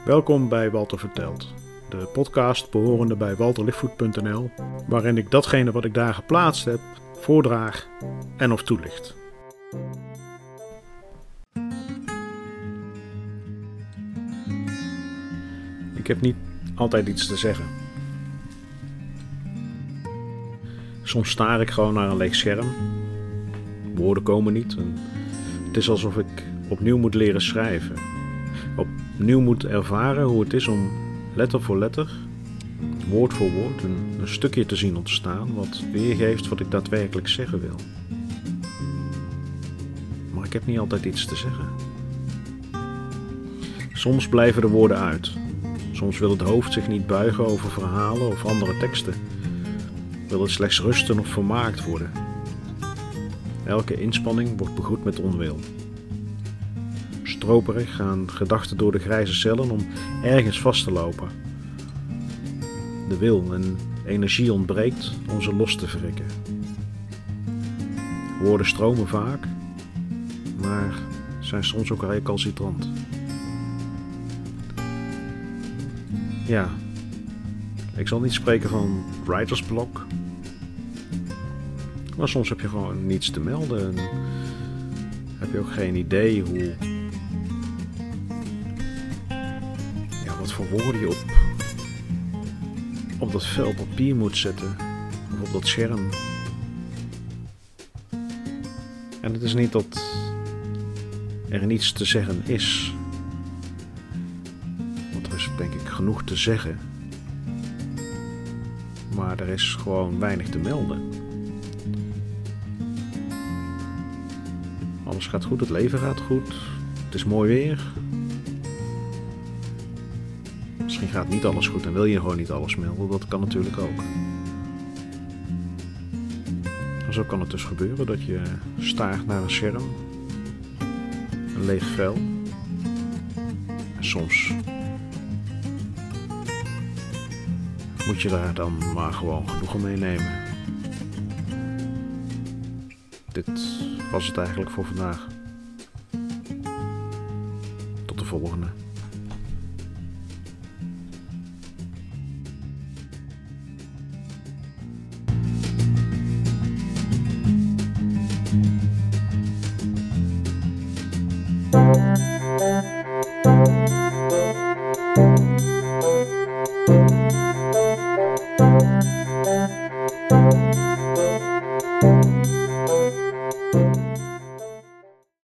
Welkom bij Walter Vertelt, de podcast behorende bij walterlichtvoet.nl, waarin ik datgene wat ik daar geplaatst heb, voordraag en of toelicht. Ik heb niet altijd iets te zeggen. Soms staar ik gewoon naar een leeg scherm. Woorden komen niet. En het is alsof ik opnieuw moet leren schrijven. Opnieuw moet ervaren hoe het is om letter voor letter, woord voor woord, een stukje te zien ontstaan wat weergeeft wat ik daadwerkelijk zeggen wil. Maar ik heb niet altijd iets te zeggen. Soms blijven de woorden uit. Soms wil het hoofd zich niet buigen over verhalen of andere teksten. Wil het slechts rusten of vermaakt worden. Elke inspanning wordt begroet met onwil. Stroperig gaan gedachten door de grijze cellen om ergens vast te lopen. De wil en energie ontbreekt om ze los te wrikken. Woorden stromen vaak, maar zijn soms ook recalcitrant. Ja, ik zal niet spreken van writersblok, maar soms heb je gewoon niets te melden en heb je ook geen idee hoe, wat voor woorden je op dat vel papier moet zetten of op dat scherm. En het is niet dat er niets te zeggen is, want er is denk ik genoeg te zeggen, maar er is gewoon weinig te melden. Alles gaat goed, het leven gaat goed, het is mooi weer. Misschien gaat niet alles goed en wil je gewoon niet alles melden, dat kan natuurlijk ook. En zo kan het dus gebeuren dat je staart naar een scherm, een leeg vel. En soms moet je daar dan maar gewoon genoegen mee nemen. Dit was het eigenlijk voor vandaag. Tot de volgende.